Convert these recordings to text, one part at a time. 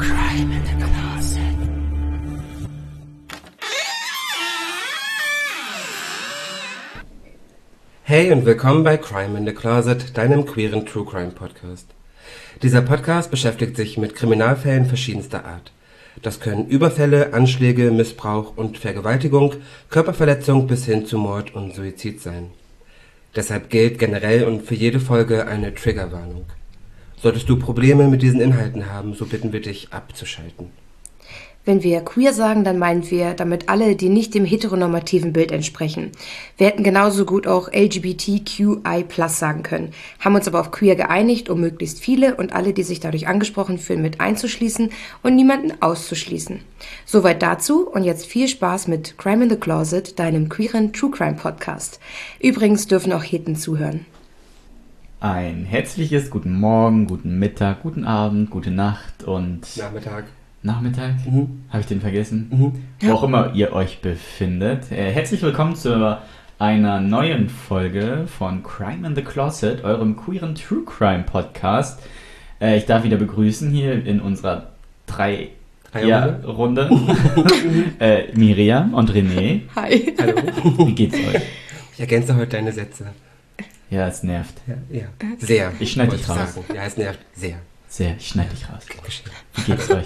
Crime in the Closet. Hey und willkommen bei Crime in the Closet, deinem queeren True Crime Podcast. Dieser Podcast beschäftigt sich mit Kriminalfällen verschiedenster Art. Das können Überfälle, Anschläge, Missbrauch und Vergewaltigung, Körperverletzung bis hin zu Mord und Suizid sein. Deshalb gilt generell und für jede Folge eine Triggerwarnung. Solltest du Probleme mit diesen Inhalten haben, so bitten wir dich abzuschalten. Wenn wir queer sagen, dann meinen wir damit alle, die nicht dem heteronormativen Bild entsprechen. Wir hätten genauso gut auch LGBTQI+ sagen können, haben uns aber auf queer geeinigt, um möglichst viele und alle, die sich dadurch angesprochen fühlen, mit einzuschließen und niemanden auszuschließen. Soweit dazu und jetzt viel Spaß mit Crime in the Closet, deinem queeren True Crime Podcast. Übrigens dürfen auch Heten zuhören. Ein herzliches guten Morgen, guten Mittag, guten Abend, gute Nacht und... Nachmittag? Habe ich den vergessen? Wo auch immer ihr euch befindet. Herzlich willkommen zu einer neuen Folge von Crime in the Closet, eurem queeren True Crime Podcast. Ich darf wieder begrüßen hier in unserer Runde Miriam und René. Hi. Hallo. Wie geht's euch? Ich ergänze heute deine Sätze. Ja, es nervt. Ja. Sehr. Ich schneide dich raus. Ja, es nervt sehr. Sehr, ich schneide dich raus. Wie geht's euch?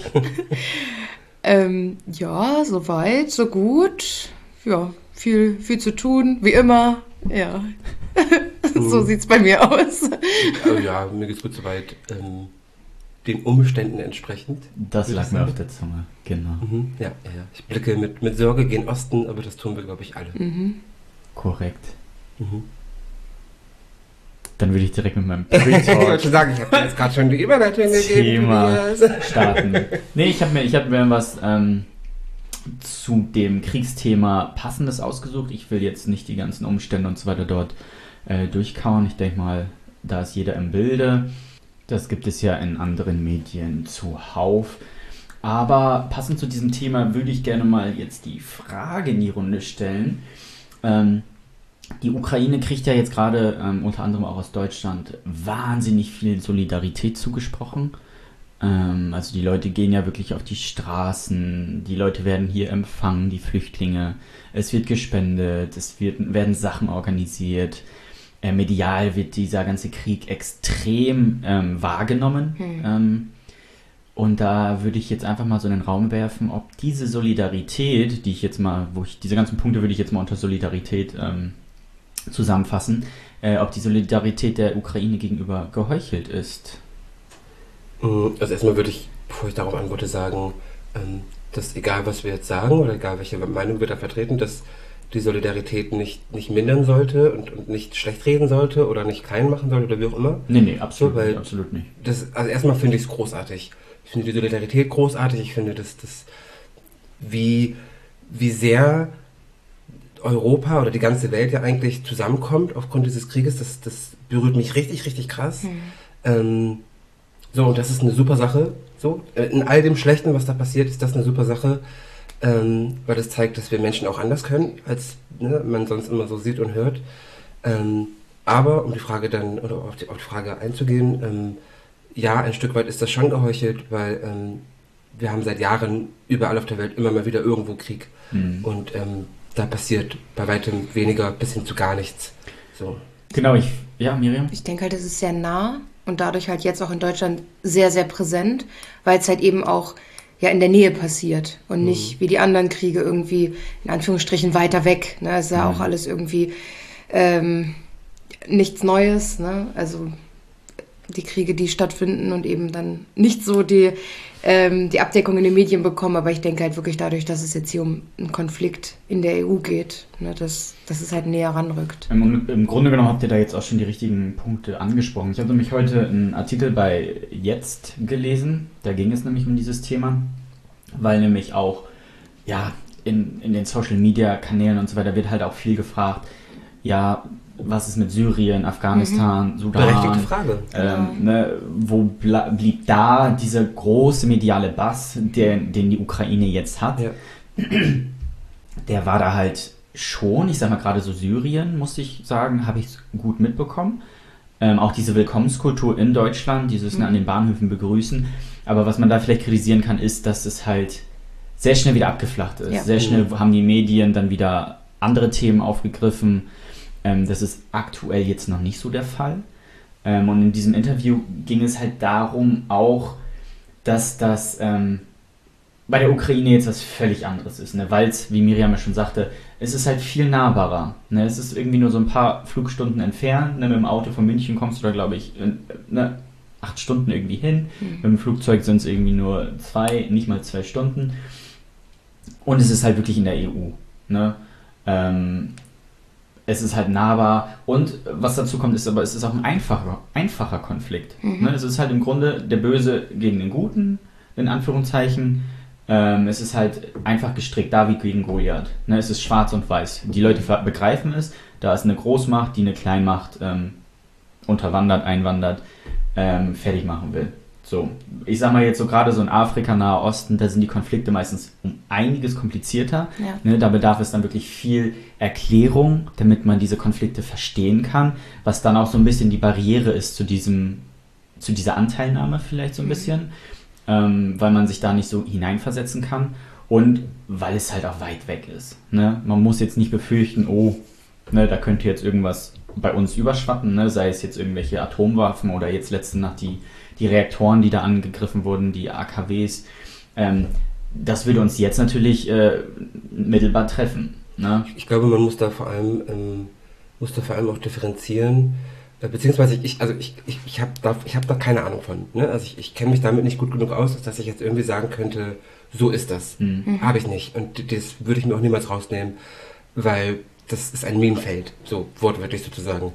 Ja, soweit, so gut. Ja, viel zu tun, wie immer. Ja, so sieht's bei mir aus. Ja, mir geht's gut soweit. Den Umständen entsprechend. Das lag mir auf der Zunge, genau. Ja. Ich blicke mit Sorge gen Osten, aber das tun wir, glaube ich, alle. Korrekt. Dann würde ich direkt mit meinem Ich Pre-Talk wollte schon sagen, ich habe dir jetzt gerade schon die Überleitung gegeben. Thema starten. Nee, ich hab mir was zu dem Kriegsthema Passendes ausgesucht. Ich will jetzt nicht die ganzen Umstände und so weiter dort durchkauen. Ich denke mal, da ist jeder im Bilde. Das gibt es ja in anderen Medien zuhauf. Aber passend zu diesem Thema würde ich gerne mal jetzt die Frage in die Runde stellen. Die Ukraine kriegt ja jetzt gerade, unter anderem auch aus Deutschland, wahnsinnig viel Solidarität zugesprochen. Also die Leute gehen ja wirklich auf die Straßen, die Leute werden hier empfangen, die Flüchtlinge. Es wird gespendet, werden Sachen organisiert. Medial wird dieser ganze Krieg extrem wahrgenommen. Und da würde ich jetzt einfach mal so in den Raum werfen, ob diese Solidarität, diese ganzen Punkte würde ich jetzt mal unter Solidarität zusammenfassen, ob die Solidarität der Ukraine gegenüber geheuchelt ist. Also erstmal würde ich, bevor ich darauf antworte, sagen, dass egal was wir jetzt sagen oder egal welche Meinung wir da vertreten, dass die Solidarität nicht mindern sollte und nicht schlecht reden sollte oder nicht klein machen sollte oder wie auch immer. Nee, absolut nicht. Also erstmal finde ich es großartig. Ich finde die Solidarität großartig. Ich finde, wie sehr Europa oder die ganze Welt ja eigentlich zusammenkommt aufgrund dieses Krieges, das berührt mich richtig, richtig krass. Und das ist eine super Sache. So, in all dem Schlechten, was da passiert, ist das eine super Sache, weil das zeigt, dass wir Menschen auch anders können, als man sonst immer so sieht und hört. Aber um die Frage dann, oder auf die Frage einzugehen, ja, ein Stück weit ist das schon geheuchelt, weil wir haben seit Jahren überall auf der Welt immer mal wieder irgendwo Krieg. Und da passiert bei weitem weniger bis hin zu gar nichts. So. Genau, Miriam? Ich denke halt, es ist sehr nah und dadurch halt jetzt auch in Deutschland sehr, sehr präsent, weil es halt eben auch ja in der Nähe passiert und nicht wie die anderen Kriege irgendwie in Anführungsstrichen weiter weg. Ne? Es ist ja auch alles irgendwie nichts Neues. Ne? Also die Kriege, die stattfinden und eben dann nicht so die Abdeckung in den Medien bekommen, aber ich denke halt wirklich dadurch, dass es jetzt hier um einen Konflikt in der EU geht, ne, dass es halt näher ranrückt. Im Grunde genommen habt ihr da jetzt auch schon die richtigen Punkte angesprochen. Ich habe nämlich heute einen Artikel bei Jetzt gelesen, da ging es nämlich um dieses Thema, weil nämlich auch in den Social-Media-Kanälen und so weiter wird halt auch viel gefragt, was ist mit Syrien, Afghanistan, Sudan? Berechtigte Frage. Wo blieb da dieser große mediale Bass, den die Ukraine jetzt hat? Ja. Der war da halt schon, ich sag mal gerade so Syrien, muss ich sagen, habe ich gut mitbekommen. Auch diese Willkommenskultur in Deutschland, dieses an den Bahnhöfen begrüßen. Aber was man da vielleicht kritisieren kann, ist, dass es halt sehr schnell wieder abgeflacht ist. Ja. Sehr schnell haben die Medien dann wieder andere Themen aufgegriffen. Das ist aktuell jetzt noch nicht so der Fall. Und in diesem Interview ging es halt darum auch, dass das bei der Ukraine jetzt was völlig anderes ist, ne? Weil es, wie Miriam ja schon sagte, es ist halt viel nahbarer. Ne? Es ist irgendwie nur so ein paar Flugstunden entfernt. Ne? Mit dem Auto von München kommst du da, glaube ich, 8 Stunden irgendwie hin. Mit dem Flugzeug sind es irgendwie nur nicht mal 2 Stunden. Und es ist halt wirklich in der EU. Ne? Es ist halt nahbar. Und was dazu kommt, ist aber, es ist auch ein einfacher Konflikt. Ne? Es ist halt im Grunde der Böse gegen den Guten, in Anführungszeichen. Es ist halt einfach gestrickt, David gegen Goliath. Ne? Es ist schwarz und weiß. Die Leute begreifen es. Da ist eine Großmacht, die eine Kleinmacht unterwandert, einwandert, fertig machen will. So, ich sag mal jetzt so gerade so in Afrika, Nahe Osten, da sind die Konflikte meistens um einiges komplizierter. Ja. Ne? Da bedarf es dann wirklich viel Erklärung, damit man diese Konflikte verstehen kann, was dann auch so ein bisschen die Barriere ist zu dieser Anteilnahme vielleicht so ein bisschen. Weil man sich da nicht so hineinversetzen kann und weil es halt auch weit weg ist. Ne? Man muss jetzt nicht befürchten, da könnte jetzt irgendwas bei uns überschwappen, ne? Sei es jetzt irgendwelche Atomwaffen oder jetzt letzte Nacht die Reaktoren, die da angegriffen wurden, die AKWs. Das würde uns jetzt natürlich mittelbar treffen. Ne? Ich glaube, man muss da vor allem auch differenzieren. Beziehungsweise ich habe da keine Ahnung von. Ne? Also ich kenne mich damit nicht gut genug aus, dass ich jetzt irgendwie sagen könnte, so ist das. Habe ich nicht. Und das würde ich mir auch niemals rausnehmen, weil das ist ein Minenfeld, so wortwörtlich sozusagen.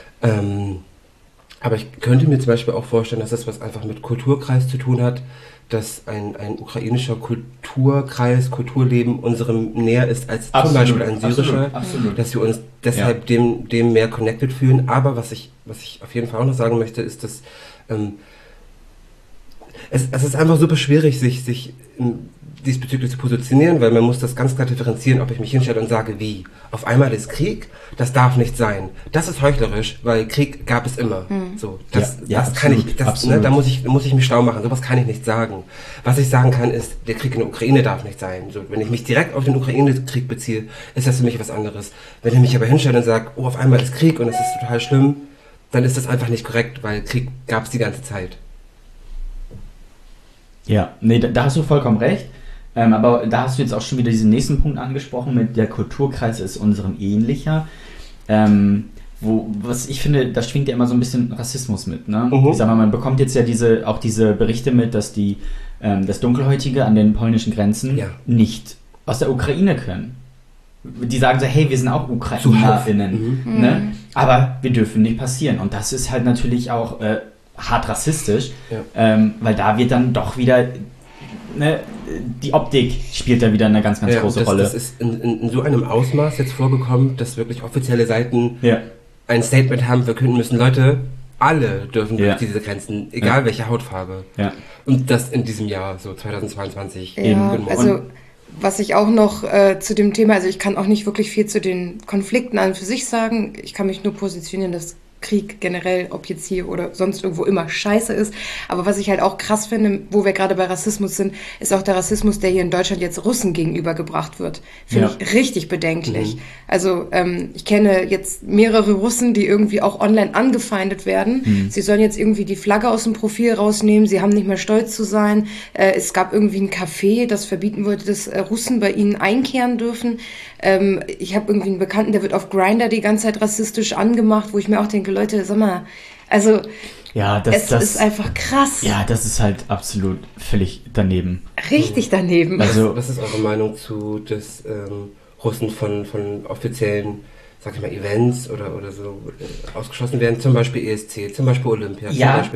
Aber ich könnte mir zum Beispiel auch vorstellen, dass das was einfach mit Kulturkreis zu tun hat, dass ein ukrainischer Kulturkreis, Kulturleben unserem näher ist als zum Beispiel ein syrischer, dass wir uns deshalb dem mehr connected fühlen. Aber was ich auf jeden Fall auch noch sagen möchte, ist, dass es ist einfach super schwierig, sich diesbezüglich zu positionieren, weil man muss das ganz klar differenzieren, ob ich mich hinstelle und sage, wie. Auf einmal ist Krieg, das darf nicht sein. Das ist heuchlerisch, weil Krieg gab es immer. So, das kann ich, da muss ich mich schlau machen. Sowas kann ich nicht sagen. Was ich sagen kann, ist, der Krieg in der Ukraine darf nicht sein. So, wenn ich mich direkt auf den Ukraine-Krieg beziehe, ist das für mich was anderes. Wenn ich mich aber hinstelle und sage, auf einmal ist Krieg und es ist total schlimm, dann ist das einfach nicht korrekt, weil Krieg gab es die ganze Zeit. Ja, nee, da hast du vollkommen recht. Aber da hast du jetzt auch schon wieder diesen nächsten Punkt angesprochen, mit der Kulturkreis ist unserem ähnlicher. Was ich finde, da schwingt ja immer so ein bisschen Rassismus mit. Ne? Ich sag mal, man bekommt jetzt ja diese Berichte mit, dass das Dunkelhäutige an den polnischen Grenzen nicht aus der Ukraine können. Die sagen so, hey, wir sind auch UkrainerInnen. Ne? Aber wir dürfen nicht passieren. Und das ist halt natürlich auch hart rassistisch, weil da wird dann doch wieder... Ne, die Optik spielt da wieder eine ganz, ganz große Rolle. Das ist in so einem Ausmaß jetzt vorgekommen, dass wirklich offizielle Seiten ein Statement haben verkünden müssen, Leute, alle dürfen durch diese Grenzen, egal welche Hautfarbe. Ja. Und das in diesem Jahr, so 2022. Also was ich auch noch zu dem Thema, also ich kann auch nicht wirklich viel zu den Konflikten an und für sich sagen, ich kann mich nur positionieren, dass Krieg generell, ob jetzt hier oder sonst irgendwo, immer scheiße ist. Aber was ich halt auch krass finde, wo wir gerade bei Rassismus sind, ist auch der Rassismus, der hier in Deutschland jetzt Russen gegenübergebracht wird. Finde ich richtig bedenklich. Also ich kenne jetzt mehrere Russen, die irgendwie auch online angefeindet werden. Sie sollen jetzt irgendwie die Flagge aus dem Profil rausnehmen. Sie haben nicht mehr stolz zu sein. Es gab irgendwie ein Café, das verbieten wollte, dass Russen bei ihnen einkehren dürfen. Ich habe irgendwie einen Bekannten, der wird auf Grindr die ganze Zeit rassistisch angemacht, wo ich mir auch denke, Leute, sag mal, also es ist einfach krass. Ja, das ist halt absolut völlig daneben. Richtig daneben. Also, was ist eure Meinung zu des Russen von offiziellen, sag ich mal, Events oder so ausgeschlossen werden? Zum Beispiel ESC, zum Beispiel Olympia.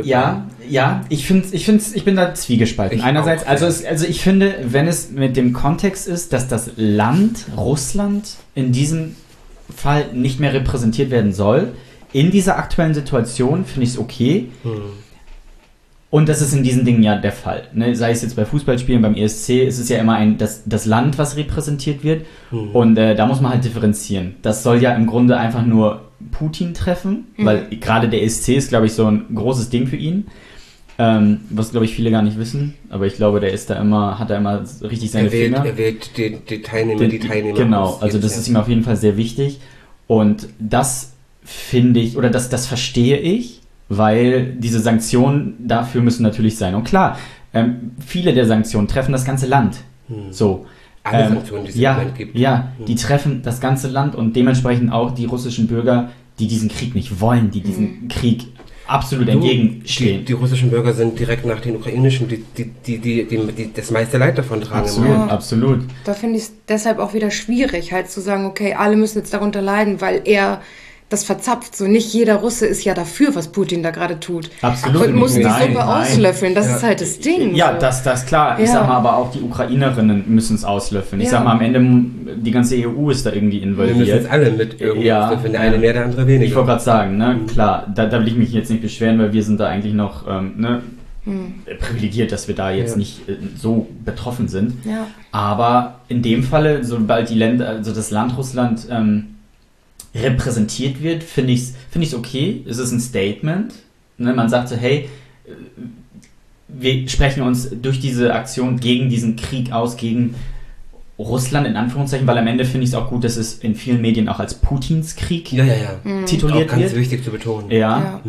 Ich bin da zwiegespalten. Einerseits, also ich finde, wenn es mit dem Kontext ist, dass das Land, Russland, in diesem Fall nicht mehr repräsentiert werden soll, in dieser aktuellen Situation finde ich es okay. Und das ist in diesen Dingen ja der Fall. Ne? Sei es jetzt bei Fußballspielen, beim ESC, ist es ja immer das Land, was repräsentiert wird. Und da muss man halt differenzieren. Das soll ja im Grunde einfach nur Putin treffen, weil gerade der ESC ist, glaube ich, so ein großes Ding für ihn. Was, glaube ich, viele gar nicht wissen. Aber ich glaube, hat da immer richtig seine Finger. Er wählt die Teilnehmer Genau, aus, also das ist ihm auf jeden Fall sehr wichtig. Und das finde ich, oder das verstehe ich, weil diese Sanktionen dafür müssen natürlich sein. Und klar, viele der Sanktionen treffen das ganze Land. So. Alle Sanktionen, die es im Moment gibt. Ja, die treffen das ganze Land und dementsprechend auch die russischen Bürger, die diesen Krieg nicht wollen, die diesem Krieg absolut entgegenstehen. Die russischen Bürger sind direkt nach den ukrainischen, die das meiste Leid davon tragen. Absolut, absolut. Da finde ich es deshalb auch wieder schwierig, halt zu sagen, okay, alle müssen jetzt darunter leiden, weil er das verzapft. So, nicht jeder Russe ist ja dafür, was Putin da gerade tut. Absolut. Und muss die Suppe auslöffeln. Das ist halt das Ding. Ja, so. das klar. Ich sag mal, aber auch die Ukrainerinnen müssen es auslöffeln. Ich sag mal, am Ende, die ganze EU ist da irgendwie involviert. Wir müssen jetzt alle mit irgendwie auslöffeln. Der eine mehr, der andere weniger. Ich wollte gerade sagen, ne, klar, da will ich mich jetzt nicht beschweren, weil wir sind da eigentlich noch privilegiert, dass wir da jetzt nicht so betroffen sind. Ja. Aber in dem Falle, sobald die Länder, also das Land Russland repräsentiert wird, finde ich es okay. Es ist ein Statement. Ne? Man sagt so, hey, wir sprechen uns durch diese Aktion gegen diesen Krieg aus, gegen Russland in Anführungszeichen, weil am Ende finde ich es auch gut, dass es in vielen Medien auch als Putins Krieg tituliert auch ganz wird. Wichtig zu betonen. Ja.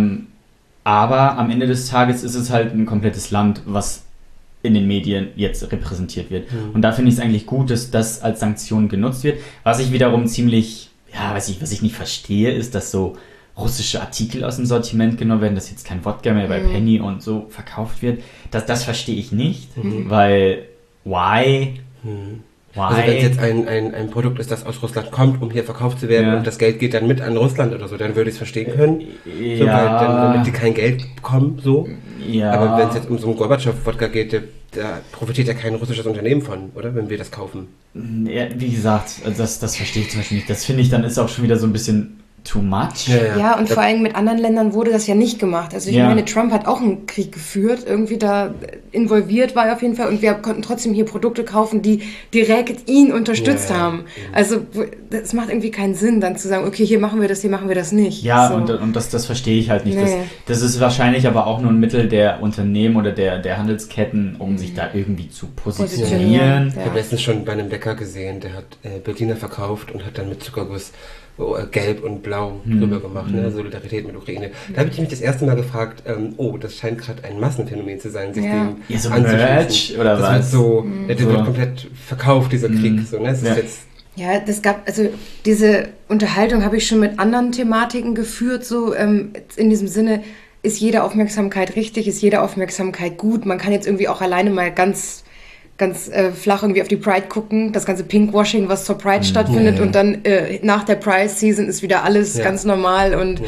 Aber am Ende des Tages ist es halt ein komplettes Land, was in den Medien jetzt repräsentiert wird. Und da finde ich es eigentlich gut, dass das als Sanktion genutzt wird. Was ich wiederum ziemlich was ich nicht verstehe, ist, dass so russische Artikel aus dem Sortiment genommen werden, dass jetzt kein Wodka mehr bei Penny und so verkauft wird. Das verstehe ich nicht, weil why? Also wenn es jetzt ein Produkt ist, das aus Russland kommt, um hier verkauft zu werden und das Geld geht dann mit an Russland oder so, dann würde ich es verstehen können. So, damit die kein Geld bekommen, so. Ja. Aber wenn es jetzt um so einen Gorbatschow-Wodka geht, da profitiert ja kein russisches Unternehmen von, oder? Wenn wir das kaufen. Ja, wie gesagt, das verstehe ich zum Beispiel nicht. Das finde ich dann ist auch schon wieder so ein bisschen too much. Ja, und vor allem mit anderen Ländern wurde das ja nicht gemacht. Also ich meine, Trump hat auch einen Krieg geführt, irgendwie da involviert war er auf jeden Fall und wir konnten trotzdem hier Produkte kaufen, die direkt ihn unterstützt haben. Also das macht irgendwie keinen Sinn, dann zu sagen, okay, hier machen wir das nicht. Ja, so. und das verstehe ich halt nicht. Nee. Das ist wahrscheinlich aber auch nur ein Mittel der Unternehmen oder der Handelsketten, um sich da irgendwie zu positionieren. Ich habe letztens schon bei einem Bäcker gesehen, der hat Berliner verkauft und hat dann mit Zuckerguss Gelb und Blau drüber gemacht, ne? Solidarität mit Ukraine. Da habe ich mich das erste Mal gefragt, das scheint gerade ein Massenphänomen zu sein, sich dem so Merch oder das was? Wird so, der wird komplett verkauft, dieser Krieg. So, ne? Das gab, also diese Unterhaltung habe ich schon mit anderen Thematiken geführt, so in diesem Sinne, ist jede Aufmerksamkeit richtig, ist jede Aufmerksamkeit gut? Man kann jetzt irgendwie auch alleine mal ganz flach irgendwie auf die Pride gucken, das ganze Pinkwashing, was zur Pride stattfindet und dann nach der Pride-Season ist wieder alles ganz normal und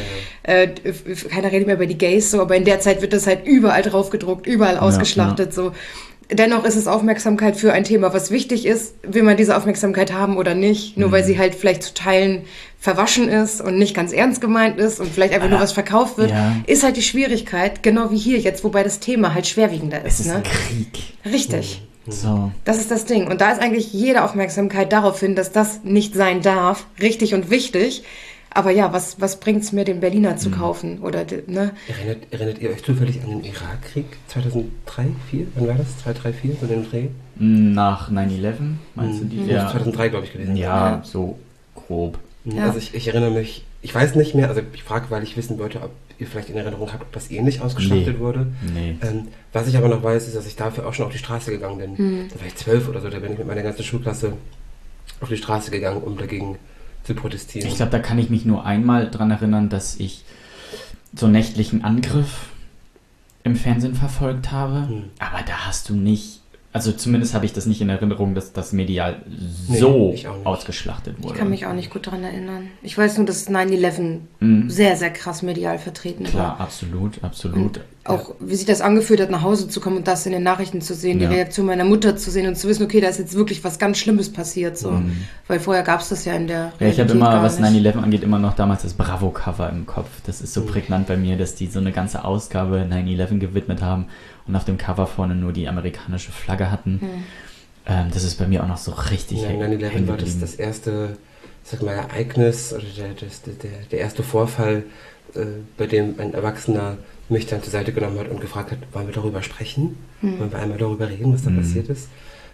keiner redet mehr über die Gays, so, aber in der Zeit wird das halt überall drauf gedruckt, überall ausgeschlachtet, so. Dennoch ist es Aufmerksamkeit für ein Thema, was wichtig ist, will man diese Aufmerksamkeit haben oder nicht, nur weil sie halt vielleicht zu Teilen verwaschen ist und nicht ganz ernst gemeint ist und vielleicht einfach nur was verkauft wird, ist halt die Schwierigkeit, genau wie hier jetzt, wobei das Thema halt schwerwiegender ist. Es ist ein Krieg. Richtig. So. Das ist das Ding. Und da ist eigentlich jede Aufmerksamkeit darauf hin, dass das nicht sein darf. Richtig und wichtig. Aber ja, was bringt es mir, den Berliner zu kaufen? Oder, ne? Erinnert ihr euch zufällig an den Irakkrieg 2003, 2004? Wann war das? 2003, 2004? So den Dreh? Nach 9/11, meinst du die? Ja. 2003, glaube ich, gewesen. Ja, so grob. Ja. Also ich erinnere mich, ich weiß nicht mehr, also ich frage, weil ich wissen wollte, ob ihr vielleicht in Erinnerung habt, ob das ähnlich ausgeschlachtet wurde. Nee. Was ich aber noch weiß, ist, dass ich dafür auch schon auf die Straße gegangen bin. Da war ich 12 oder so, da bin ich mit meiner ganzen Schulklasse auf die Straße gegangen, um dagegen zu protestieren. Ich glaube, da kann ich mich nur einmal dran erinnern, dass ich so einen nächtlichen Angriff im Fernsehen verfolgt habe. Aber da hast du nicht, also zumindest habe ich das nicht in Erinnerung, dass das medial so ausgeschlachtet wurde. Ich kann mich auch nicht gut daran erinnern. Ich weiß nur, dass 9/11 sehr, sehr krass medial vertreten war. Klar, absolut. Und auch, wie sich das angefühlt hat, nach Hause zu kommen und das in den Nachrichten zu sehen, die Reaktion meiner Mutter zu sehen und zu wissen, okay, da ist jetzt wirklich was ganz Schlimmes passiert. So. Weil vorher gab es das ja in der Realität. Ich habe immer, was 9/11 angeht, immer noch damals das Bravo-Cover im Kopf. Das ist so prägnant bei mir, dass die so eine ganze Ausgabe 9/11 gewidmet haben und auf dem Cover vorne nur die amerikanische Flagge hatten. Das ist bei mir auch noch so richtig. Ja, 9/11 war das erste sag mal, Ereignis oder der erste Vorfall, bei dem ein Erwachsener mich dann zur Seite genommen hat und gefragt hat, wollen wir darüber sprechen? Wollen wir einmal darüber reden, was da passiert ist?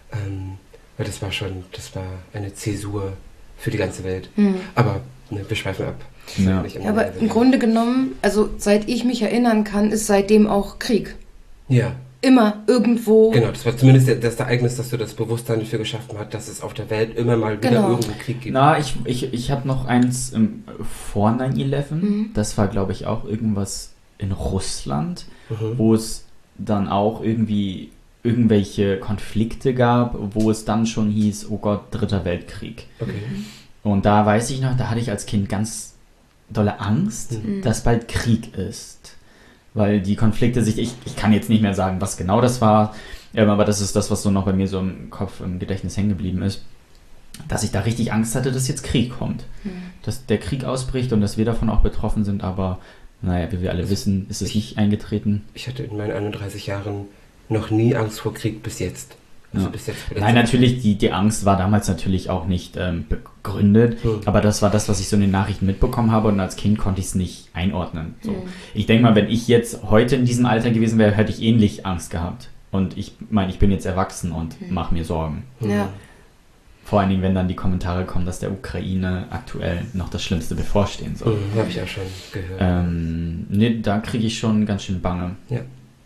Weil das war eine Zäsur für die ganze Welt. Aber ne, wir schweifen ab. Ja. Aber im Grunde genommen, also seit ich mich erinnern kann, ist seitdem auch Krieg. Ja. Immer, irgendwo. Genau, das war zumindest das Ereignis, dass du das Bewusstsein dafür geschaffen hast, dass es auf der Welt immer mal wieder irgendeinen Krieg gibt. Na, ich habe noch eins vor 9/11. Das war, glaube ich, auch irgendwas in Russland, wo es dann auch irgendwie irgendwelche Konflikte gab, wo es dann schon hieß, oh Gott, Dritter Weltkrieg. Okay. Und da weiß ich noch, da hatte ich als Kind ganz dolle Angst, dass bald Krieg ist. Weil die Konflikte ich kann jetzt nicht mehr sagen, was genau das war, aber das ist das, was so noch bei mir so im Kopf, im Gedächtnis hängen geblieben ist, dass ich da richtig Angst hatte, dass jetzt Krieg kommt. Dass der Krieg ausbricht und dass wir davon auch betroffen sind, aber naja, wie wir alle wissen, ist es nicht eingetreten. Ich hatte in meinen 31 Jahren noch nie Angst vor Krieg bis jetzt. Also bis jetzt. Nein, natürlich, die Angst war damals natürlich auch nicht begründet, aber das war das, was ich so in den Nachrichten mitbekommen habe und als Kind konnte ich es nicht einordnen. So. Ich denke mal, wenn ich jetzt heute in diesem Alter gewesen wäre, hätte ich ähnlich Angst gehabt. Und ich meine, ich bin jetzt erwachsen und mache mir Sorgen. Ja. Vor allen Dingen, wenn dann die Kommentare kommen, dass der Ukraine aktuell noch das Schlimmste bevorstehen soll. Habe ich auch schon gehört. Nee, da kriege ich schon ganz schön Bange. Ja.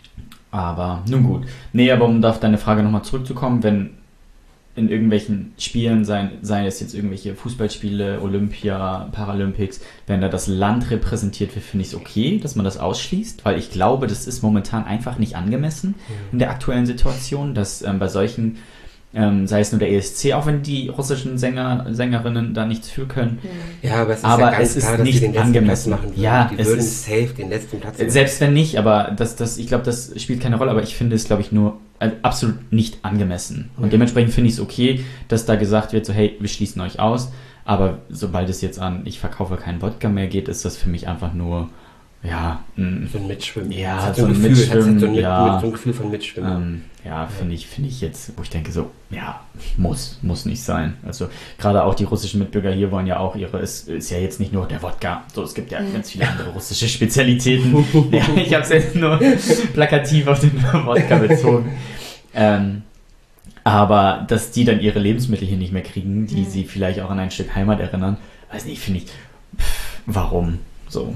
Aber nun gut. Nee, aber um auf deine Frage nochmal zurückzukommen, wenn in irgendwelchen Spielen, sei es jetzt irgendwelche Fußballspiele, Olympia, Paralympics, wenn da das Land repräsentiert wird, finde ich es okay, dass man das ausschließt, weil ich glaube, das ist momentan einfach nicht angemessen in der aktuellen Situation, dass bei solchen, sei es nur der ESC, auch wenn die russischen Sängerinnen da nichts für können. Ja, aber es ist ja ganz klar, dass nicht die den letzten angemessen Platz machen würden. Ja, die würden safe den letzten Platz machen. Selbst wenn nicht, aber ich glaube, das spielt keine Rolle, aber ich finde es, glaube ich, nur absolut nicht angemessen. Und dementsprechend finde ich es okay, dass da gesagt wird, so hey, wir schließen euch aus, aber sobald es jetzt an ich verkaufe keinen Wodka mehr geht, ist das für mich einfach nur so ein Mitschwimmen. Ja, so ein Mitschwimmen. So ein Gefühl von Mitschwimmen. Finde ich jetzt, wo ich denke so, ja, muss nicht sein. Also gerade auch die russischen Mitbürger hier wollen ja auch es ist ja jetzt nicht nur der Wodka, so es gibt ja ganz viele andere russische Spezialitäten. Ja, ich habe es jetzt nur plakativ auf den Wodka bezogen. Aber dass die dann ihre Lebensmittel hier nicht mehr kriegen, die sie vielleicht auch an ein Stück Heimat erinnern, weiß nicht, finde ich, warum so?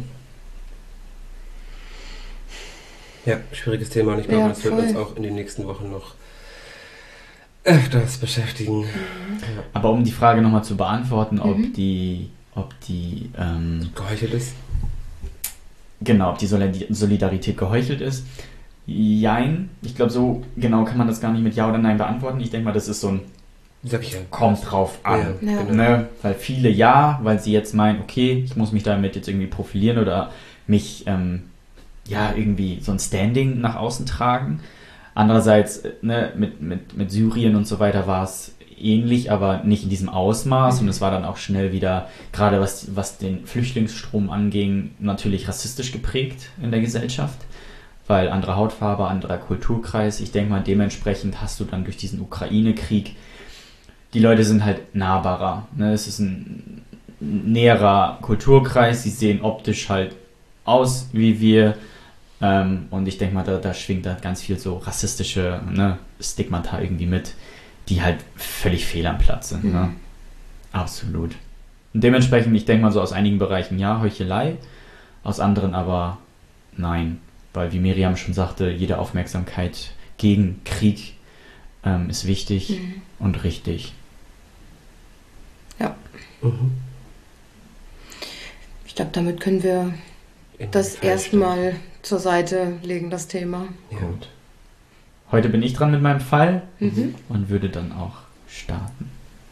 Ja, schwieriges Thema und ich glaube, das wird uns auch in den nächsten Wochen noch öfters beschäftigen. Ja. Aber um die Frage nochmal zu beantworten, ob die geheuchelt ist? Genau, ob die Solidarität geheuchelt ist. Jein. Ich glaube, so genau kann man das gar nicht mit Ja oder Nein beantworten. Ich denke mal, das ist so ein kommt drauf an. Ja, genau. Ne? Weil viele weil sie jetzt meinen, okay, ich muss mich damit jetzt irgendwie profilieren oder mich irgendwie so ein Standing nach außen tragen. Andererseits, mit Syrien und so weiter war es ähnlich, aber nicht in diesem Ausmaß und es war dann auch schnell wieder, gerade was den Flüchtlingsstrom anging, natürlich rassistisch geprägt in der Gesellschaft, weil andere Hautfarbe, anderer Kulturkreis. Ich denke mal, dementsprechend hast du dann durch diesen Ukraine-Krieg, die Leute sind halt nahbarer. Ne? Es ist ein näherer Kulturkreis, sie sehen optisch halt aus wie wir. Und ich denke mal, da schwingt da ganz viel so rassistische Stigmata irgendwie mit, die halt völlig fehl am Platz sind. Ne? Absolut. Und dementsprechend, ich denke mal so aus einigen Bereichen ja, Heuchelei, aus anderen aber nein. Weil wie Miriam schon sagte, jede Aufmerksamkeit gegen Krieg ist wichtig und richtig. Ja. Ich glaube, damit können wir das erstmal zur Seite legen, das Thema. Ja. Gut. Heute bin ich dran mit meinem Fall und würde dann auch starten.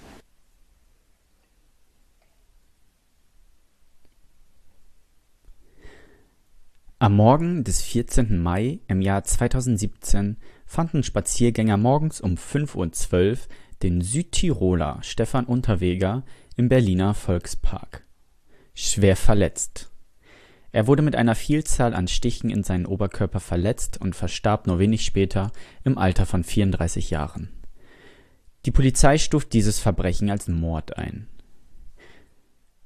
Am Morgen des 14. Mai im Jahr 2017 fanden Spaziergänger morgens um 5:12 Uhr den Südtiroler Stefan Unterweger im Berliner Volkspark. Schwer verletzt. Er wurde mit einer Vielzahl an Stichen in seinen Oberkörper verletzt und verstarb nur wenig später im Alter von 34 Jahren. Die Polizei stuft dieses Verbrechen als Mord ein.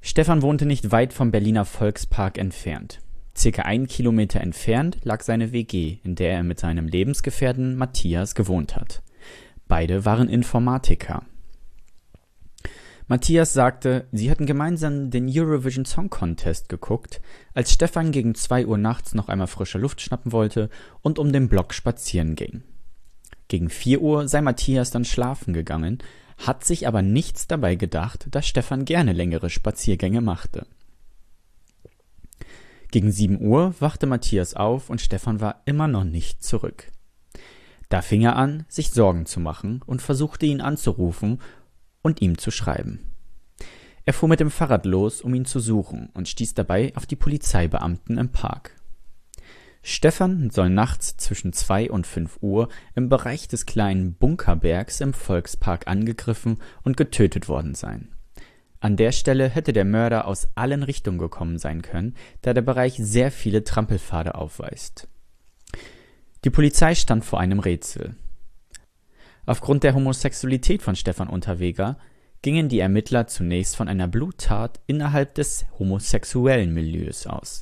Stefan wohnte nicht weit vom Berliner Volkspark entfernt. Circa 1 Kilometer entfernt lag seine WG, in der er mit seinem Lebensgefährten Matthias gewohnt hat. Beide waren Informatiker. Matthias sagte, sie hatten gemeinsam den Eurovision Song Contest geguckt, als Stefan gegen 2 Uhr nachts noch einmal frische Luft schnappen wollte und um den Block spazieren ging. Gegen 4 Uhr sei Matthias dann schlafen gegangen, hat sich aber nichts dabei gedacht, dass Stefan gerne längere Spaziergänge machte. Gegen 7 Uhr wachte Matthias auf und Stefan war immer noch nicht zurück. Da fing er an, sich Sorgen zu machen und versuchte ihn anzurufen und ihm zu schreiben. Er fuhr mit dem Fahrrad los, um ihn zu suchen und stieß dabei auf die Polizeibeamten im Park. Stefan soll nachts zwischen 2 und 5 Uhr im Bereich des kleinen Bunkerbergs im Volkspark angegriffen und getötet worden sein. An der Stelle hätte der Mörder aus allen Richtungen gekommen sein können, da der Bereich sehr viele Trampelpfade aufweist. Die Polizei stand vor einem Rätsel. Aufgrund der Homosexualität von Stefan Unterweger gingen die Ermittler zunächst von einer Bluttat innerhalb des homosexuellen Milieus aus.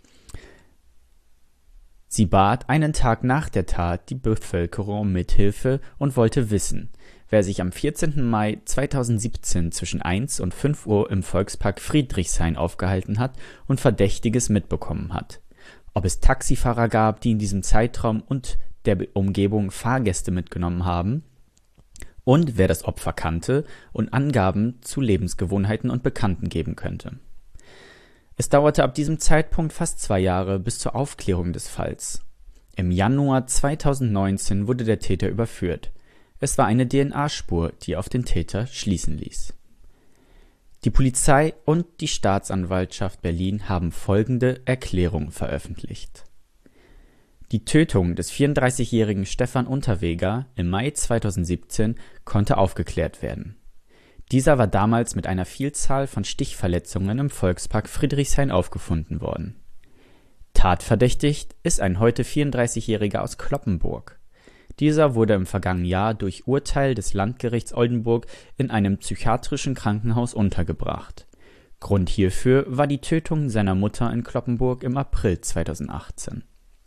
Sie bat einen Tag nach der Tat die Bevölkerung um Mithilfe und wollte wissen, wer sich am 14. Mai 2017 zwischen 1 und 5 Uhr im Volkspark Friedrichshain aufgehalten hat und Verdächtiges mitbekommen hat. Ob es Taxifahrer gab, die in diesem Zeitraum und der Umgebung Fahrgäste mitgenommen haben und wer das Opfer kannte und Angaben zu Lebensgewohnheiten und Bekannten geben könnte. Es dauerte ab diesem Zeitpunkt fast 2 Jahre bis zur Aufklärung des Falls. Im Januar 2019 wurde der Täter überführt. Es war eine DNA-Spur, die auf den Täter schließen ließ. Die Polizei und die Staatsanwaltschaft Berlin haben folgende Erklärung veröffentlicht. Die Tötung des 34-jährigen Stefan Unterweger im Mai 2017 konnte aufgeklärt werden. Dieser war damals mit einer Vielzahl von Stichverletzungen im Volkspark Friedrichshain aufgefunden worden. Tatverdächtigt ist ein heute 34-Jähriger aus Cloppenburg. Dieser wurde im vergangenen Jahr durch Urteil des Landgerichts Oldenburg in einem psychiatrischen Krankenhaus untergebracht. Grund hierfür war die Tötung seiner Mutter in Cloppenburg im April 2018.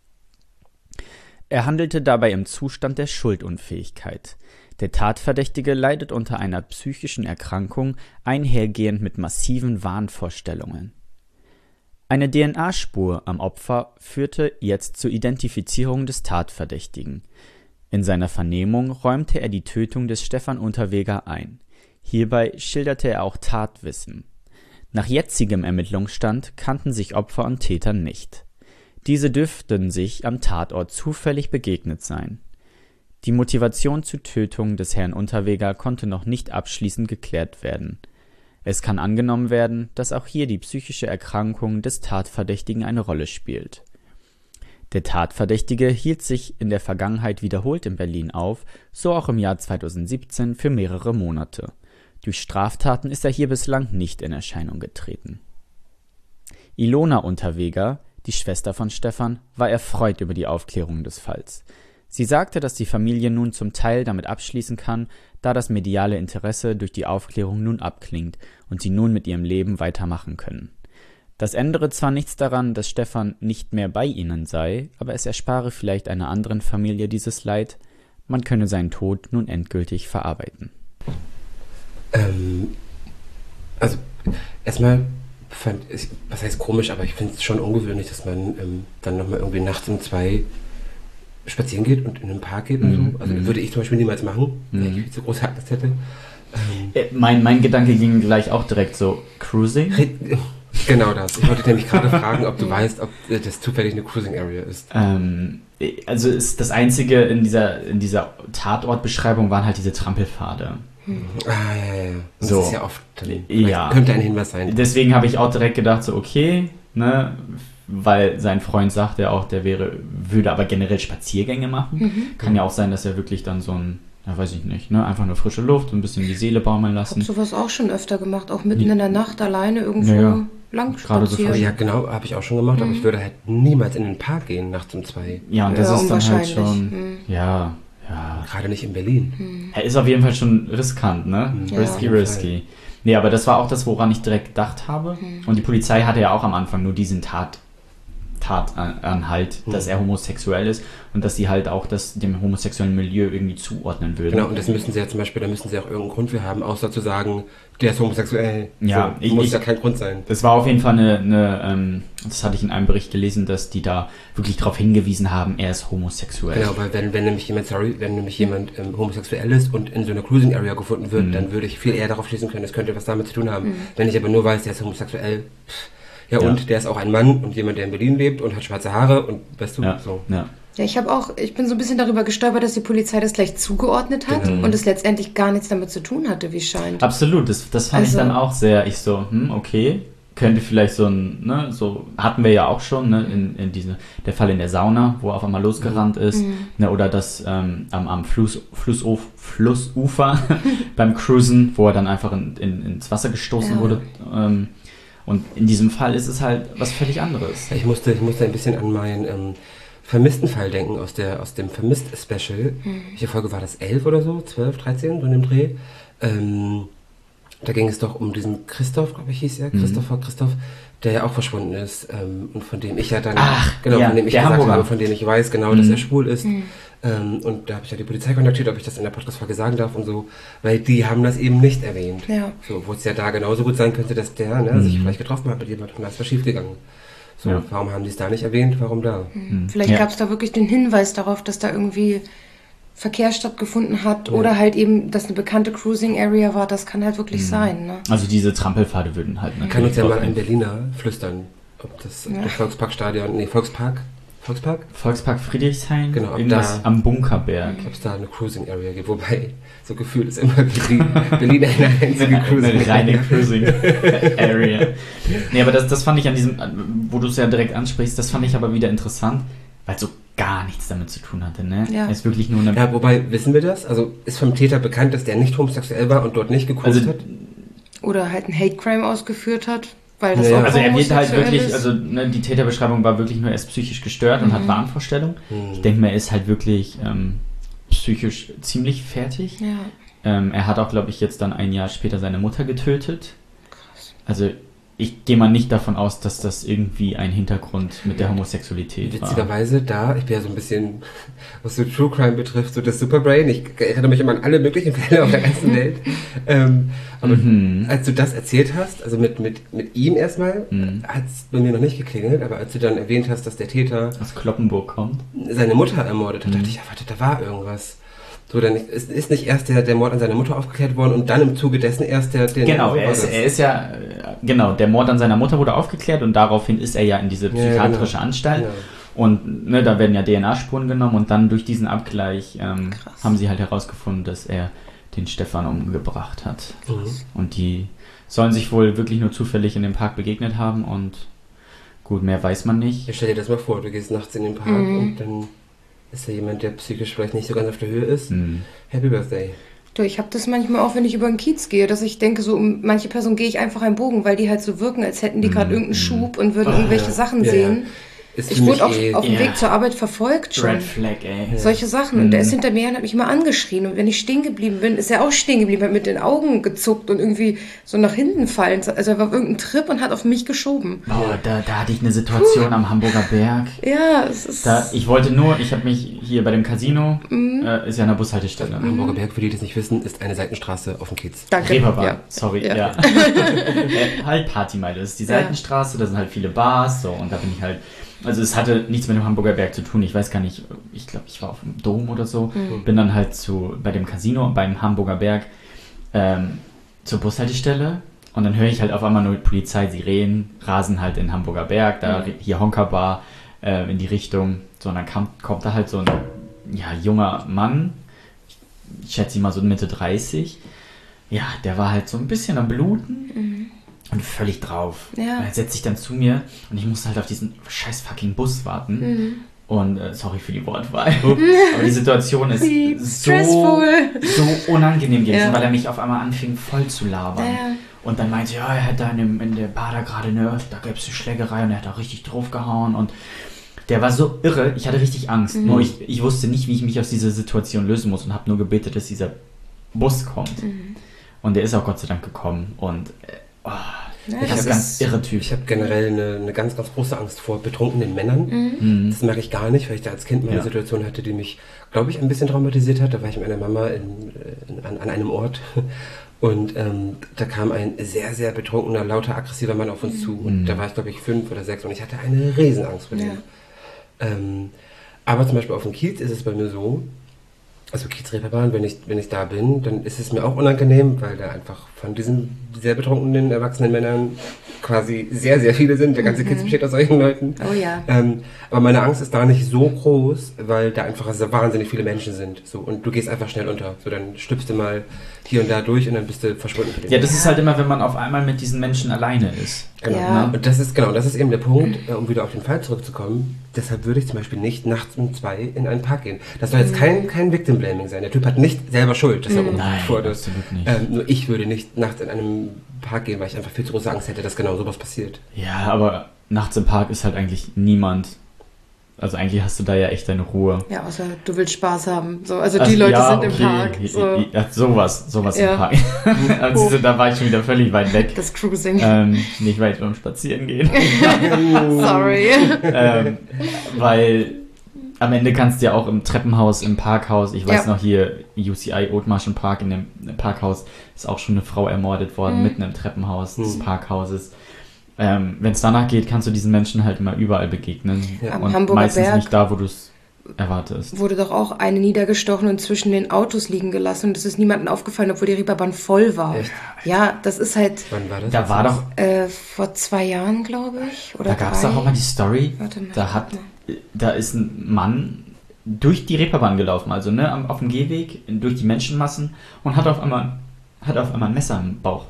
Er handelte dabei im Zustand der Schuldunfähigkeit. Der Tatverdächtige leidet unter einer psychischen Erkrankung, einhergehend mit massiven Wahnvorstellungen. Eine DNA-Spur am Opfer führte jetzt zur Identifizierung des Tatverdächtigen. In seiner Vernehmung räumte er die Tötung des Stefan Unterweger ein. Hierbei schilderte er auch Tatwissen. Nach jetzigem Ermittlungsstand kannten sich Opfer und Täter nicht. Diese dürften sich am Tatort zufällig begegnet sein. Die Motivation zur Tötung des Herrn Unterweger konnte noch nicht abschließend geklärt werden. Es kann angenommen werden, dass auch hier die psychische Erkrankung des Tatverdächtigen eine Rolle spielt. Der Tatverdächtige hielt sich in der Vergangenheit wiederholt in Berlin auf, so auch im Jahr 2017 für mehrere Monate. Durch Straftaten ist er hier bislang nicht in Erscheinung getreten. Ilona Unterweger, die Schwester von Stefan, war erfreut über die Aufklärung des Falls. Sie sagte, dass die Familie nun zum Teil damit abschließen kann, da das mediale Interesse durch die Aufklärung nun abklingt und sie nun mit ihrem Leben weitermachen können. Das ändere zwar nichts daran, dass Stefan nicht mehr bei ihnen sei, aber es erspare vielleicht einer anderen Familie dieses Leid. Man könne seinen Tod nun endgültig verarbeiten. Also erstmal fand ich, was heißt komisch, aber ich finde es schon ungewöhnlich, dass man dann nochmal irgendwie nachts um 2 spazieren geht und in den Park geht und so. Also würde ich zum Beispiel niemals machen, wenn ich so große Angst hätte. Mein Gedanke ging gleich auch direkt so, Cruising? Genau das. Ich wollte nämlich gerade fragen, ob du weißt, ob das zufällig eine Cruising Area ist. Also ist das Einzige in dieser Tatortbeschreibung waren halt diese Trampelpfade. Ja. Und So. das ist ja oft, Ja. könnte ein Hinweis sein. Deswegen habe ich auch direkt gedacht, so okay, ne, weil sein Freund sagt ja auch, der würde aber generell Spaziergänge machen. Kann ja auch sein, dass er wirklich dann so ein, ja weiß ich nicht, ne, einfach nur frische Luft, ein bisschen die Seele baumeln lassen. Ich habe sowas auch schon öfter gemacht, auch mitten in der Nacht alleine irgendwo Ja. lang Gerade so spazieren. Ja, genau, habe ich auch schon gemacht, aber ich würde halt niemals in den Park gehen nachts um 2. Ja, und das Ja, ist dann halt unwahrscheinlich. schon, ja. Gerade nicht in Berlin. Er ist auf jeden Fall schon riskant, ne? Ja. Risky. Nee, aber das war auch das, woran ich direkt gedacht habe. Und die Polizei hatte ja auch am Anfang nur diesen Tatanhalt, dass er homosexuell ist und dass sie halt auch das dem homosexuellen Milieu irgendwie zuordnen würden. Genau, und das müssen sie ja zum Beispiel, da müssen sie auch irgendeinen Grund für haben, außer zu sagen, der ist homosexuell. Ja, so, muss ja kein Grund sein. Das war auf jeden Fall das hatte ich in einem Bericht gelesen, dass die da wirklich darauf hingewiesen haben, er ist homosexuell. Genau, weil wenn nämlich jemand homosexuell ist und in so einer Cruising Area gefunden wird, dann würde ich viel eher darauf schließen können, das könnte was damit zu tun haben. Wenn ich aber nur weiß, der ist homosexuell, und der ist auch ein Mann und jemand, der in Berlin lebt und hat schwarze Haare und weißt du, so. Ja. Ja, ich bin so ein bisschen darüber gestolpert, dass die Polizei das gleich zugeordnet hat und es letztendlich gar nichts damit zu tun hatte, wie es scheint. Absolut, das fand ich dann auch sehr, okay, könnte vielleicht so so hatten wir ja auch schon, ne, in der Fall in der Sauna, wo er auf einmal losgerannt ist, ne, oder das am Flussufer beim Cruisen, wo er dann einfach ins Wasser gestoßen wurde. Und in diesem Fall ist es halt was völlig anderes. Ich musste ein bisschen an meinen vermissten Fall denken aus dem Vermisst-Special. Welche Folge war das? 11 oder so? 12, 13, so in dem Dreh. Da ging es doch um diesen Christoph, glaube ich, hieß er. Christoph, der ja auch verschwunden ist. Und von dem ich ja dann... von dem ich gesagt habe, von dem ich weiß genau, dass er schwul ist. Und da habe ich ja die Polizei kontaktiert, ob ich das in der Podcast-Folge sagen darf und so. Weil die haben das eben nicht erwähnt. Ja. So, wo es ja da genauso gut sein könnte, dass der sich vielleicht getroffen hat mit jemandem und da ist was schiefgegangen. So, warum haben die es da nicht erwähnt? Warum da? Vielleicht gab es da wirklich den Hinweis darauf, dass da irgendwie Verkehr stattgefunden hat oder halt eben, dass eine bekannte Cruising Area war. Das kann halt wirklich sein. Ne? Also diese Trampelpfade würden halt... Kann uns ja mal ein Berliner flüstern, ob das Volksparkstadion... Volkspark Friedrichshain, genau, irgendwas am Bunkerberg. Ob es da eine Cruising Area gibt, wobei so gefühlt ist immer Berlin eine einzige Cruising Eine reine Cruising Area. Nee, aber das fand ich an diesem, wo du es ja direkt ansprichst, das fand ich aber wieder interessant, weil so gar nichts damit zu tun hatte, ne? Ja. Es ist wirklich nur eine... Ja, wobei, wissen wir das? Also ist vom Täter bekannt, dass der nicht homosexuell war und dort nicht gecruised hat? Oder halt ein Hate-Crime ausgeführt hat? Weil das also er wird halt wirklich, die Täterbeschreibung war wirklich nur, er ist psychisch gestört und hat Wahnvorstellungen. Ich denke mal, er ist halt wirklich psychisch ziemlich fertig. Ja. Er hat auch, glaube ich, jetzt dann ein Jahr später seine Mutter getötet. Krass. Also ich gehe mal nicht davon aus, dass das irgendwie ein Hintergrund mit der Homosexualität war. Witzigerweise ich bin ja so ein bisschen, was so True Crime betrifft, so das Superbrain, ich erinnere mich immer an alle möglichen Fälle auf der ganzen Welt. Aber als du das erzählt hast, also mit ihm erstmal, hat es bei mir noch nicht geklingelt, aber als du dann erwähnt hast, dass der Täter aus Kloppenburg kommt, seine Mutter ermordet hat, dachte ich, ja warte, da war irgendwas. So, dann ist nicht erst der Mord an seiner Mutter aufgeklärt worden und dann im Zuge dessen erst der... Genau, er ist ja... Genau, der Mord an seiner Mutter wurde aufgeklärt und daraufhin ist er ja in diese psychiatrische Anstalt. Genau. Und da werden ja DNA-Spuren genommen und dann durch diesen Abgleich haben sie halt herausgefunden, dass er den Stefan umgebracht hat. Und die sollen sich wohl wirklich nur zufällig in dem Park begegnet haben und gut, mehr weiß man nicht. Ja, stell dir das mal vor, du gehst nachts in den Park und dann... ist da jemand, der psychisch vielleicht nicht so ganz auf der Höhe ist. Happy Birthday. Du, ich habe das manchmal auch, wenn ich über den Kiez gehe, dass ich denke, so um manche Personen gehe ich einfach einen Bogen, weil die halt so wirken, als hätten die gerade irgendeinen Schub und würden irgendwelche Sachen sehen. Ich wurde auch auf dem Weg zur Arbeit verfolgt schon. Red Flag, ey. Solche Sachen. Und der ist hinter mir und hat mich immer angeschrien. Und wenn ich stehen geblieben bin, ist er auch stehen geblieben, hat mit den Augen gezuckt und irgendwie so nach hinten fallen. Also er war auf irgendeinem Trip und hat auf mich geschoben. Boah, da hatte ich eine Situation am Hamburger Berg. Ja, es ist... ich habe mich hier bei dem Casino, ist ja an der Bushaltestelle. Hamburger Berg, für die das nicht wissen, ist eine Seitenstraße auf dem Kiez. Danke. Reeperbahn, ja. Sorry, ja. Halt Partymeile, das ist die Seitenstraße, da sind halt viele Bars, so, und da bin ich halt... Also es hatte nichts mit dem Hamburger Berg zu tun. Ich weiß gar nicht, ich glaube, ich war auf dem Dom oder so. Bin dann halt bei dem Casino beim Hamburger Berg zur Bushaltestelle und dann höre ich halt auf einmal nur Polizei, Sirenen, rasen halt in Hamburger Berg, da hier Honkerbar in die Richtung. So, und dann kommt da halt so ein junger Mann, ich schätze ihn mal so Mitte 30. Ja, der war halt so ein bisschen am Bluten. Und völlig drauf. Ja. Und er setzt sich dann zu mir und ich musste halt auf diesen scheiß fucking Bus warten. Und sorry für die Wortwahl, aber die Situation ist so unangenehm gewesen, weil er mich auf einmal anfing voll zu labern. Ja. Und dann meinte er hätte da in der Bar da gerade da gab es eine Schlägerei und er hat da richtig draufgehauen und der war so irre, ich hatte richtig Angst. Nur ich wusste nicht, wie ich mich aus dieser Situation lösen muss und habe nur gebetet, dass dieser Bus kommt. Und der ist auch Gott sei Dank gekommen. Und das ist ein ganz irre Typ. Ich habe generell eine ganz, ganz große Angst vor betrunkenen Männern. Das merke ich gar nicht, weil ich da als Kind mal eine Situation hatte, die mich, glaube ich, ein bisschen traumatisiert hat. Da war ich mit meiner Mama an einem Ort und da kam ein sehr, sehr betrunkener, lauter, aggressiver Mann auf uns zu. Und da war ich, glaube ich, 5 oder 6 und ich hatte eine Riesenangst vor dem. Aber zum Beispiel auf dem Kiez ist es bei mir so, also Kiez-Reeperbahn, wenn ich da bin, dann ist es mir auch unangenehm, weil da einfach von diesen sehr betrunkenen, erwachsenen Männern quasi sehr, sehr viele sind. Der ganze Kiez besteht aus solchen Leuten. Oh ja. Aber meine Angst ist da nicht so groß, weil da einfach so wahnsinnig viele Menschen sind. So, und du gehst einfach schnell unter. So, dann stüpfst du mal hier und da durch und dann bist du verschwunden. Ja, das ist halt immer, wenn man auf einmal mit diesen Menschen alleine ist. Genau. Ja. Und das ist eben der Punkt, um wieder auf den Fall zurückzukommen. Deshalb würde ich zum Beispiel nicht nachts um 2 in einen Park gehen. Das soll jetzt kein Victim-Blaming sein. Der Typ hat nicht selber Schuld, dass er umgebracht wurde. Absolut nicht. Nur ich würde nicht nachts in einem Park gehen, weil ich einfach viel zu große Angst hätte, dass genau sowas passiert. Ja, aber nachts im Park ist halt eigentlich niemand. Also eigentlich hast du da ja echt deine Ruhe. Ja, außer du willst Spaß haben. So, also die Leute sind im Park. So. Ja, sowas im Park. Also da war ich schon wieder völlig weit weg. Das Cruising. Nicht weit beim Spazierengehen. Sorry. Weil am Ende kannst du ja auch im Treppenhaus, im Parkhaus, ich weiß noch hier, UCI Othmarschen Park, in dem Parkhaus ist auch schon eine Frau ermordet worden, mitten im Treppenhaus des Parkhauses. Wenn es danach geht, kannst du diesen Menschen halt immer überall begegnen. Ja. Am Und Hamburger meistens Berg nicht da, wo du es erwartest. Wurde doch auch eine niedergestochen und zwischen den Autos liegen gelassen und es ist niemandem aufgefallen, obwohl die Reeperbahn voll war. Echt? Ja, das ist halt... Wann war das? Da war doch... vor 2 Jahren, glaube ich. Oder Da gab es doch auch mal die Story, Warte mal, da ist ein Mann durch die Reeperbahn gelaufen, also auf dem Gehweg, durch die Menschenmassen und hat auf einmal ein Messer im Bauch.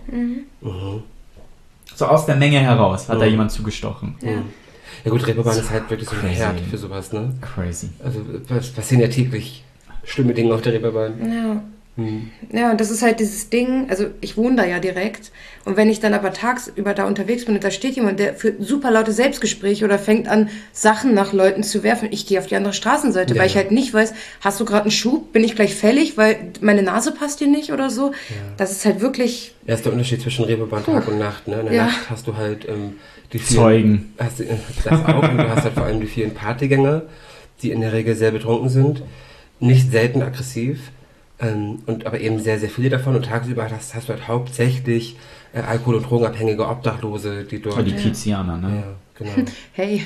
So aus der Menge heraus hat da jemand zugestochen. Ja gut, Reeperbahn ist halt wirklich so ein Herd für sowas, ne? Crazy. Also passieren ja täglich schlimme Dinge auf der Reeperbahn. Ja. Ja, und das ist halt dieses Ding, also ich wohne da ja direkt und wenn ich dann aber tagsüber da unterwegs bin und da steht jemand, der führt super laute Selbstgespräche oder fängt an, Sachen nach Leuten zu werfen, ich gehe auf die andere Straßenseite, weil ich halt nicht weiß, hast du gerade einen Schub, bin ich gleich fällig, weil meine Nase passt dir nicht oder so. Ja. Das ist halt wirklich... Ja, ist der Unterschied zwischen Reeperbahn Tag und Nacht, ne? In der Nacht hast du halt die vielen... Zeugen. Das auch, und du hast halt vor allem die vielen Partygänger, die in der Regel sehr betrunken sind, nicht selten aggressiv, und aber eben sehr, sehr viele davon und tagsüber hast du halt hauptsächlich Alkohol- und Drogenabhängige Obdachlose, die dort... Die Kizianer, ne? Ja, genau. Hey,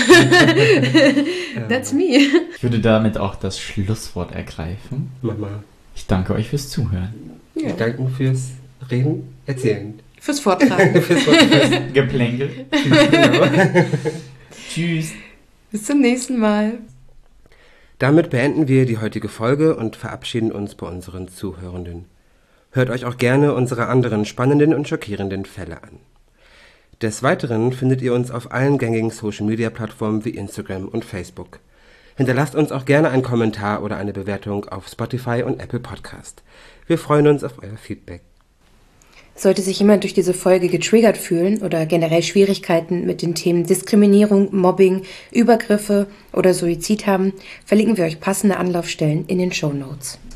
that's me. Ich würde damit auch das Schlusswort ergreifen. Mach mal. Ich danke euch fürs Zuhören. Ja. Wir danken fürs Reden, Erzählen. Fürs Vortragen. fürs Geplänkel. Genau. Tschüss. Bis zum nächsten Mal. Damit beenden wir die heutige Folge und verabschieden uns bei unseren Zuhörenden. Hört euch auch gerne unsere anderen spannenden und schockierenden Fälle an. Des Weiteren findet ihr uns auf allen gängigen Social-Media-Plattformen wie Instagram und Facebook. Hinterlasst uns auch gerne einen Kommentar oder eine Bewertung auf Spotify und Apple Podcast. Wir freuen uns auf euer Feedback. Sollte sich jemand durch diese Folge getriggert fühlen oder generell Schwierigkeiten mit den Themen Diskriminierung, Mobbing, Übergriffe oder Suizid haben, verlinken wir euch passende Anlaufstellen in den Shownotes.